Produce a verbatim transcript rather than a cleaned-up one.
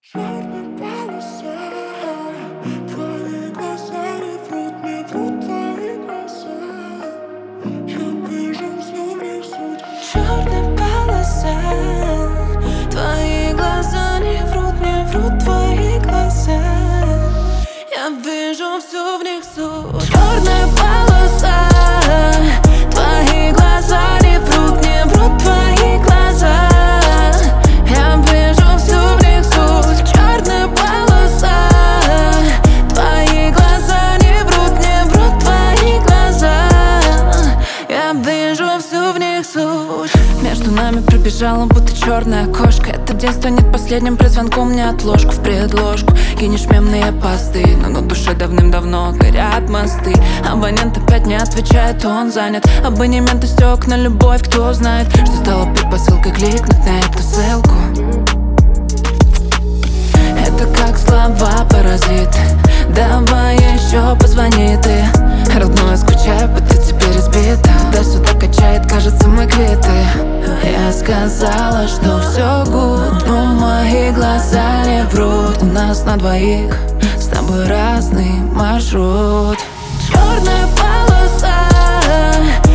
Черная полоса, твои глаза не врут, не врут твои глаза. Я вижу всю их суть. Черная полоса, твои глаза не врут, не врут твои глаза. Я вижу всю в них суть. Черная полоса, твои глаза не врут, не врут твои глаза. Я вижу всю в них суть. Черная полоса, твои глаза не врут, не врут твои глаза. Я вижу всю в них суть. Между нами пробежала будто черная кошка. Это день станет последним, при звонку мне отложку в предложку. Кинешь мемные посты, но на душе давным-давно горят мосты. Абонент опять не отвечает, он занят. Абонемент истек на любовь, кто знает, что стало предпосылкой кликнуть на эту ссылку. Это как слова паразит. Давай еще позвони ты. Родное, скучаю, будто теперь избита. Туда-сюда качает, кажется, мы квиты. Я сказала, что все гуд, но мои глаза не врут. У нас на двоих с тобой разный маршрут. Черная полоса,